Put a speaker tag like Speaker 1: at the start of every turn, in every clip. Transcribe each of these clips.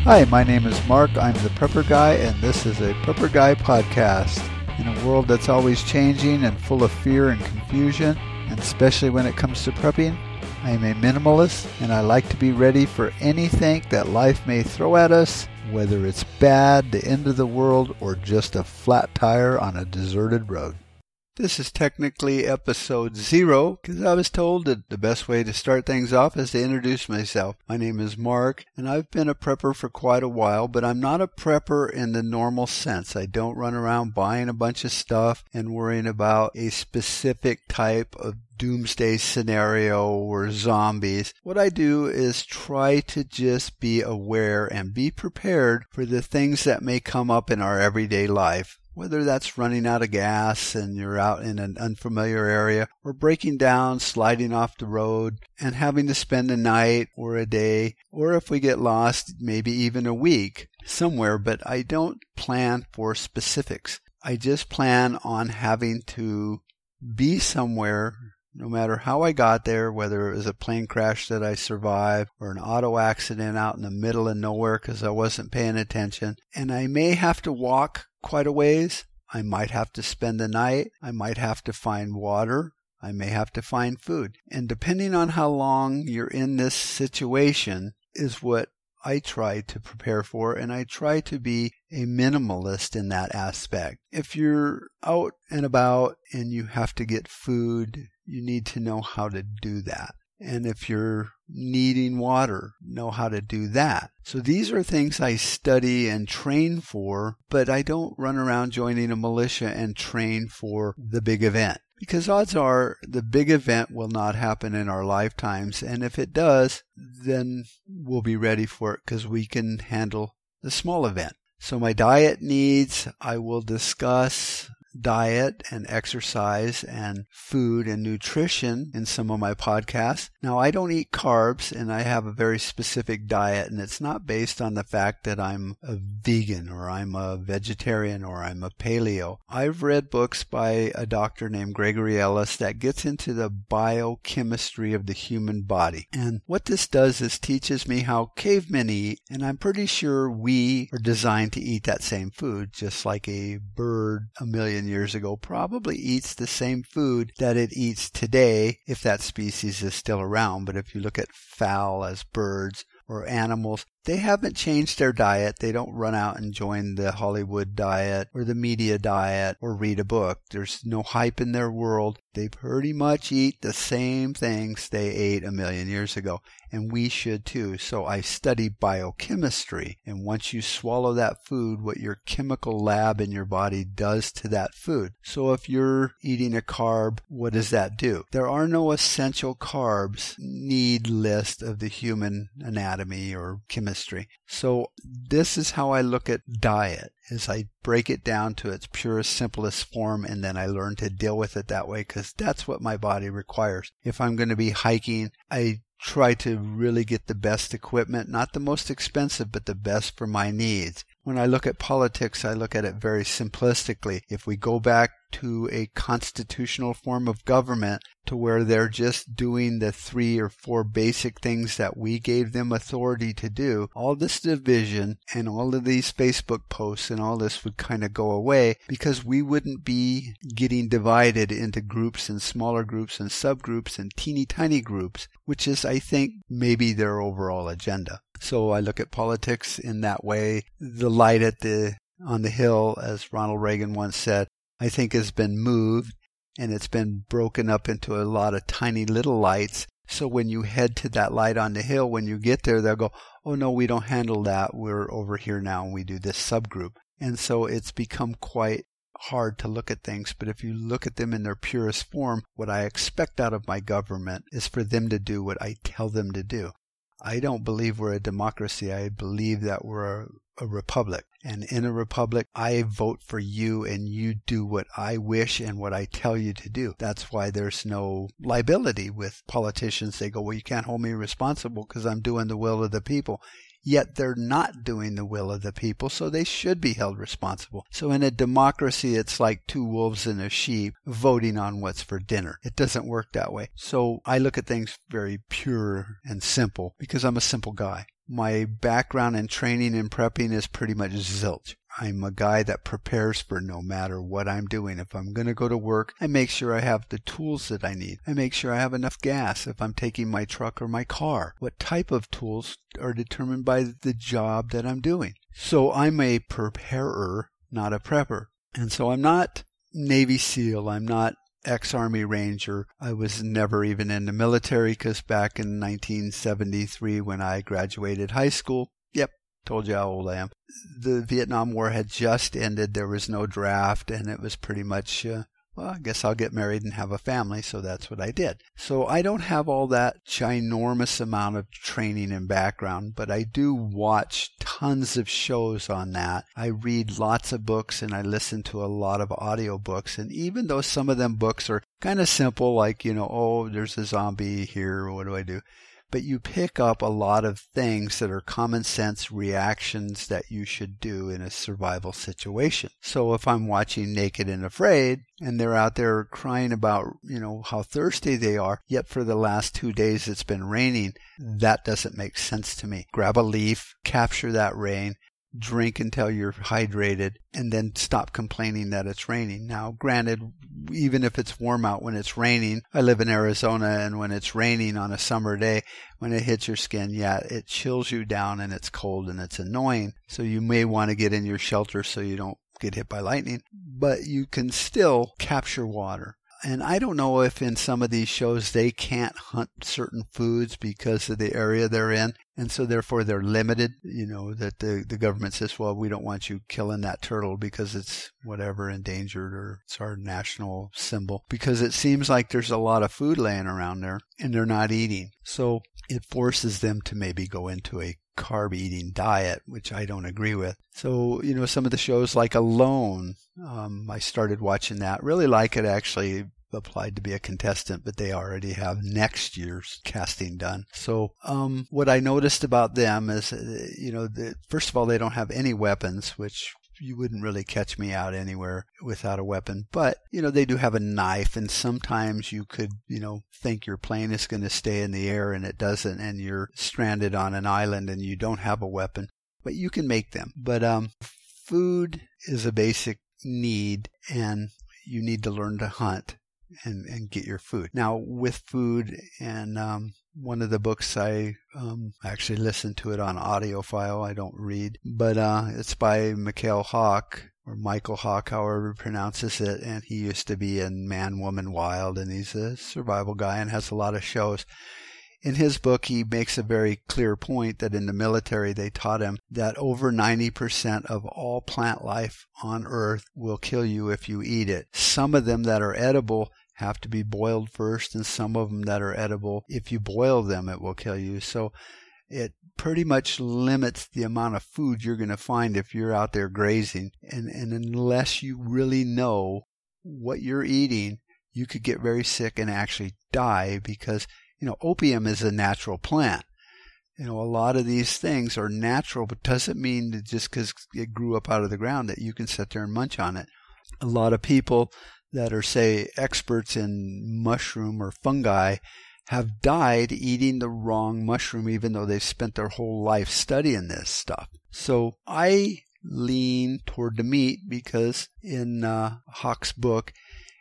Speaker 1: Hi, my name is Mark. I'm the Prepper Guy, and this is a Prepper Guy podcast. In a world that's always changing and full of fear and confusion, and especially when it comes to prepping, I am a minimalist, and I like to be ready for anything that life may throw at us, whether it's bad, the end of the world, or just a flat tire on a deserted road. This is technically episode 0, because I was told that the best way to start things off is to introduce myself. My name is Mark, and I've been a prepper for quite a while, but I'm not a prepper in the normal sense. I don't run around buying a bunch of stuff and worrying about a specific type of doomsday scenario or zombies. What I do is try to just be aware and be prepared for the things that may come up in our everyday life. Whether that's running out of gas and you're out in an unfamiliar area, or breaking down, sliding off the road, and having to spend a night or a day, or if we get lost, maybe even a week somewhere. But I don't plan for specifics. I just plan on having to be somewhere no matter how I got there, whether it was a plane crash that I survived or an auto accident out in the middle of nowhere because I wasn't paying attention. And I may have to walk quite a ways. I might have to spend the night. I might have to find water. I may have to find food. And depending on how long you're in this situation is what I try to prepare for, and I try to be a minimalist in that aspect. If you're out and about and you have to get food, you need to know how to do that. And if you're needing water, know how to do that. So these are things I study and train for, but I don't run around joining a militia and train for the big event. Because odds are the big event will not happen in our lifetimes, and if it does, then we'll be ready for it because we can handle the small event. So my diet needs, I will discuss diet and exercise and food and nutrition in some of my podcasts. Now, I don't eat carbs, and I have a very specific diet, and it's not based on the fact that I'm a vegan or I'm a vegetarian or I'm a paleo. I've read books by a doctor named Gregory Ellis that gets into the biochemistry of the human body. And what this does is teaches me how cavemen eat, and I'm pretty sure we are designed to eat that same food, just like a bird a million years ago probably eats the same food that it eats today if that species is still around. But if you look at fowl as birds or animals, they haven't changed their diet. They don't run out and join the Hollywood diet or the media diet or read a book. There's no hype in their world. They pretty much eat the same things they ate a million years ago, and we should too. So I study biochemistry, and once you swallow that food, what your chemical lab in your body does to that food. So if you're eating a carb, what does that do? There are no essential carbs need list of the human anatomy or chemistry. So this is how I look at diet, is I break it down to its purest, simplest form, and then I learn to deal with it that way because that's what my body requires. If I'm going to be hiking, I try to really get the best equipment, not the most expensive, but the best for my needs. When I look at politics, I look at it very simplistically. If we go back to a constitutional form of government to where they're just doing the 3 or 4 basic things that we gave them authority to do, all this division and all of these Facebook posts and all this would kind of go away because we wouldn't be getting divided into groups and smaller groups and subgroups and teeny tiny groups, which is, I think, maybe their overall agenda. So I look at politics in that way. The light on the hill, as Ronald Reagan once said, I think has been moved, and it's been broken up into a lot of tiny little lights. So when you head to that light on the hill, when you get there, they'll go, oh no, we don't handle that. We're over here now and we do this subgroup. And so it's become quite hard to look at things. But if you look at them in their purest form, what I expect out of my government is for them to do what I tell them to do. I don't believe we're a democracy. I believe that we're a republic. And in a republic, I vote for you and you do what I wish and what I tell you to do. That's why there's no liability with politicians. They go, well, you can't hold me responsible because I'm doing the will of the people. Yet they're not doing the will of the people, so they should be held responsible. So in a democracy, it's like 2 wolves and a sheep voting on what's for dinner. It doesn't work that way. So I look at things very pure and simple because I'm a simple guy. my background and training and prepping is pretty much zilch. I'm a guy that prepares for no matter what I'm doing. If I'm going to go to work, I make sure I have the tools that I need. I make sure I have enough gas if I'm taking my truck or my car. What type of tools are determined by the job that I'm doing. So I'm a preparer, not a prepper. And so I'm not Navy SEAL. I'm not ex-Army Ranger. I was never even in the military because back in 1973 when I graduated high school, told you how old I am. The Vietnam War had just ended. There was no draft, and it was pretty much, I guess I'll get married and have a family, so that's what I did. So I don't have all that ginormous amount of training and background, but I do watch tons of shows on that. I read lots of books, and I listen to a lot of audiobooks, and even though some of them books are kind of simple, like, there's a zombie here, what do I do? But you pick up a lot of things that are common sense reactions that you should do in a survival situation. So if I'm watching Naked and Afraid and they're out there crying about, how thirsty they are, yet for the last 2 days it's been raining, that doesn't make sense to me. Grab a leaf, capture that rain, drink until you're hydrated, and then stop complaining that it's raining. Now, granted, even if it's warm out when it's raining, I live in Arizona, and when it's raining on a summer day, when it hits your skin, it chills you down and it's cold and it's annoying. So you may want to get in your shelter so you don't get hit by lightning, but you can still capture water. And I don't know if in some of these shows they can't hunt certain foods because of the area they're in. And so therefore they're limited, that the government says, well, we don't want you killing that turtle because it's whatever endangered or it's our national symbol. Because it seems like there's a lot of food laying around there and they're not eating. So it forces them to maybe go into a carb eating diet, which I don't agree with. So, some of the shows like Alone, I started watching that. Really like it, actually. Applied to be a contestant, but they already have next year's casting done. So what I noticed about them is, first of all, they don't have any weapons, which you wouldn't really catch me out anywhere without a weapon. But, they do have a knife, and sometimes you could, think your plane is going to stay in the air and it doesn't, and you're stranded on an island and you don't have a weapon. But you can make them. But food is a basic need, and you need to learn to hunt and get your food. Now, with food, and one of the books I actually listened to it on audiophile. I don't read, but it's by Michael Hawk, or Michael Hawk, however he pronounces it, and he used to be in Man, Woman, Wild, and he's a survival guy and has a lot of shows. In his book, he makes a very clear point that in the military, they taught him that over 90% of all plant life on Earth will kill you if you eat it. Some of them that are edible have to be boiled first, and some of them that are edible, if you boil them, it will kill you. So it pretty much limits the amount of food you're going to find if you're out there grazing. And unless you really know what you're eating, you could get very sick and actually die because opium is a natural plant. A lot of these things are natural, but doesn't mean that just because it grew up out of the ground that you can sit there and munch on it. A lot of people that are, say, experts in mushroom or fungi have died eating the wrong mushroom, even though they've spent their whole life studying this stuff. So I lean toward the meat because in Hawk's book,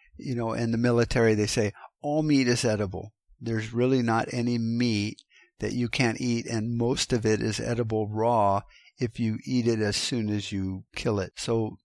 Speaker 1: in the military, they say all meat is edible. There's really not any meat that you can't eat, and most of it is edible raw if you eat it as soon as you kill it. So,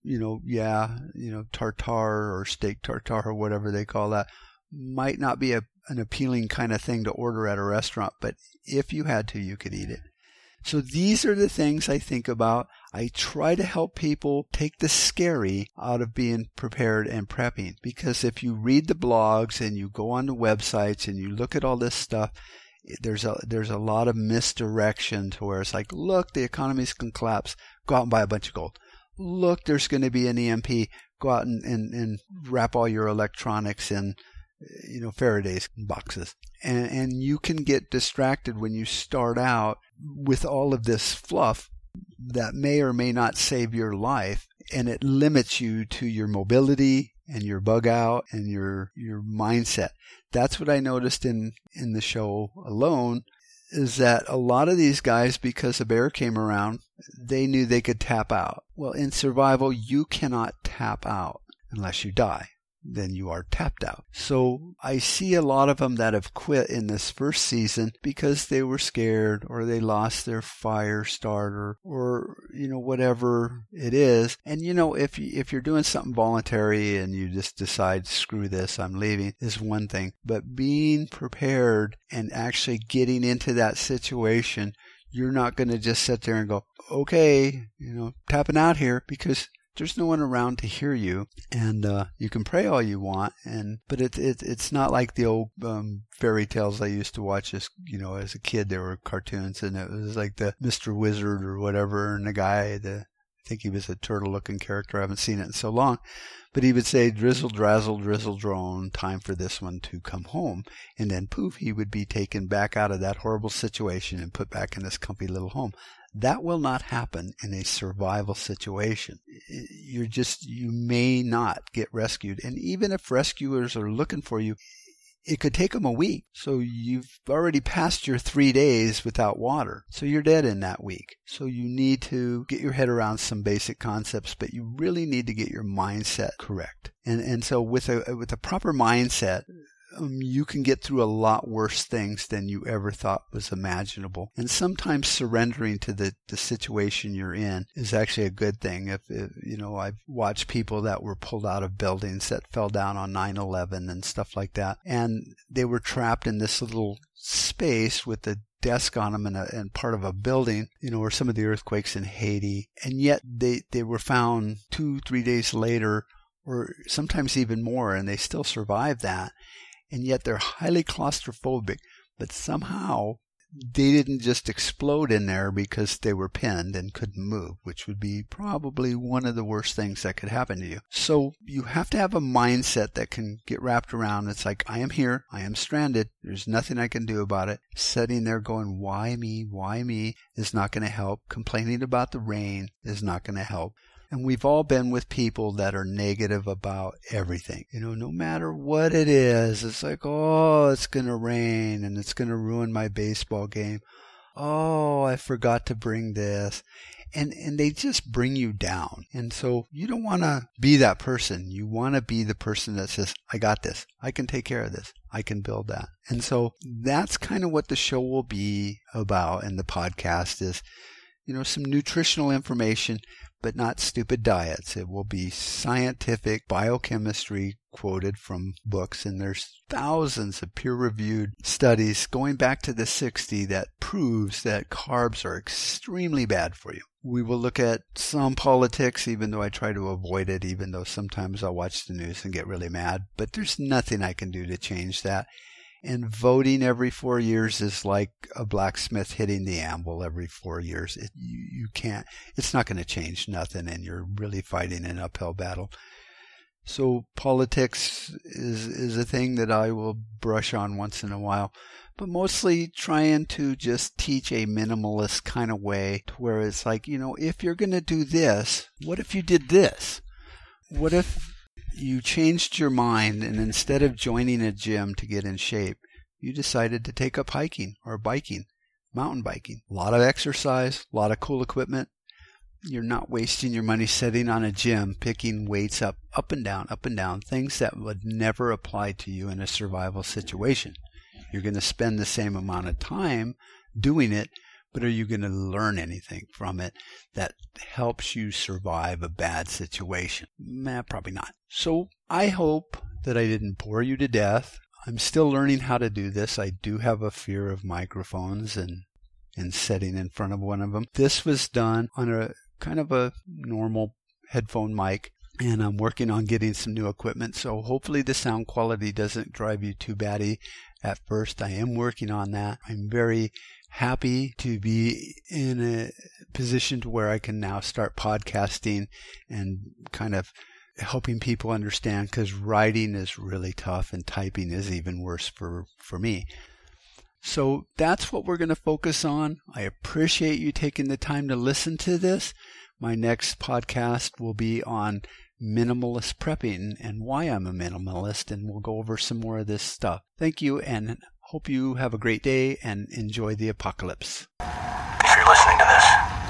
Speaker 1: tartare or steak tartare or whatever they call that might not be an appealing kind of thing to order at a restaurant, but if you had to, you could eat it. So these are the things I think about. I try to help people take the scary out of being prepared and prepping, because if you read the blogs and you go on the websites and you look at all this stuff, there's a lot of misdirection to where it's like, look, the economy's going to collapse, go out and buy a bunch of gold. Look, there's going to be an EMP, go out and wrap all your electronics in Faraday's boxes. And you can get distracted when you start out with all of this fluff that may or may not save your life, and it limits you to your mobility and your bug out and your mindset. That's what I noticed in the show Alone. is that a lot of these guys, because a bear came around, they knew they could tap out. Well, in survival, you cannot tap out unless you die. Then you are tapped out. So I see a lot of them that have quit in this first season because they were scared or they lost their fire starter or, whatever it is. And, if you're doing something voluntary and you just decide, screw this, I'm leaving, is one thing. But being prepared and actually getting into that situation, you're not going to just sit there and go, okay, tapping out here, because there's no one around to hear you, and you can pray all you want, but it's not like the old fairy tales I used to watch as a kid. There were cartoons, and it was like the Mr. Wizard or whatever, and the guy, I think he was a turtle-looking character. I haven't seen it in so long, but he would say, drizzle, drazzle, drizzle, drone, time for this one to come home, and then poof, he would be taken back out of that horrible situation and put back in this comfy little home. That will not happen in a survival situation. You may not get rescued. And even if rescuers are looking for you, it could take them a week. So you've already passed your 3 days without water. So you're dead in that week. So you need to get your head around some basic concepts, but you really need to get your mindset correct. And so with a proper mindset, you can get through a lot worse things than you ever thought was imaginable. And sometimes surrendering to the situation you're in is actually a good thing. If I've watched people that were pulled out of buildings that fell down on 9/11 and stuff like that, and they were trapped in this little space with the desk on them and part of a building, or some of the earthquakes in Haiti, and yet they were found 2-3 days later, or sometimes even more, and they still survived that. And yet they're highly claustrophobic, but somehow they didn't just explode in there because they were pinned and couldn't move, which would be probably one of the worst things that could happen to you. So you have to have a mindset that can get wrapped around. It's like, I am here, I am stranded, there's nothing I can do about it. Sitting there going, why me, is not going to help. Complaining about the rain is not going to help. And we've all been with people that are negative about everything. No matter what it is, it's like, oh, it's going to rain and it's going to ruin my baseball game. Oh, I forgot to bring this. And they just bring you down. And so you don't want to be that person. You want to be the person that says, I got this. I can take care of this. I can build that. And so that's kind of what the show will be about. And the podcast is, some nutritional information, but not stupid diets. It will be scientific biochemistry quoted from books, and there's thousands of peer-reviewed studies going back to the 60s that proves that carbs are extremely bad for you. We will look at some politics, even though I try to avoid it, even though sometimes I'll watch the news and get really mad, but there's nothing I can do to change that. And voting every 4 years is like a blacksmith hitting the anvil every 4 years. You can't, it's not going to change nothing, and you're really fighting an uphill battle. So politics is a thing that I will brush on once in a while, but mostly trying to just teach a minimalist kind of way to where it's like, if you're going to do this, what if you did this? What if you changed your mind, and instead of joining a gym to get in shape, you decided to take up hiking or biking, mountain biking? A lot of exercise, a lot of cool equipment. You're not wasting your money sitting on a gym, picking weights up and down, things that would never apply to you in a survival situation. You're going to spend the same amount of time doing it, but are you going to learn anything from it that helps you survive a bad situation? Probably not. So I hope that I didn't bore you to death. I'm still learning how to do this. I do have a fear of microphones and sitting in front of one of them. This was done on a kind of a normal headphone mic, and I'm working on getting some new equipment. So hopefully the sound quality doesn't drive you too batty at first. I am working on that. I'm very happy to be in a position to where I can now start podcasting and kind of helping people understand, because writing is really tough and typing is even worse for me. So that's what we're going to focus on. I appreciate you taking the time to listen to this. My next podcast will be on minimalist prepping and why I'm a minimalist, and we'll go over some more of this stuff. Thank you, and Hope you have a great day and enjoy the apocalypse.
Speaker 2: If you're listening to this,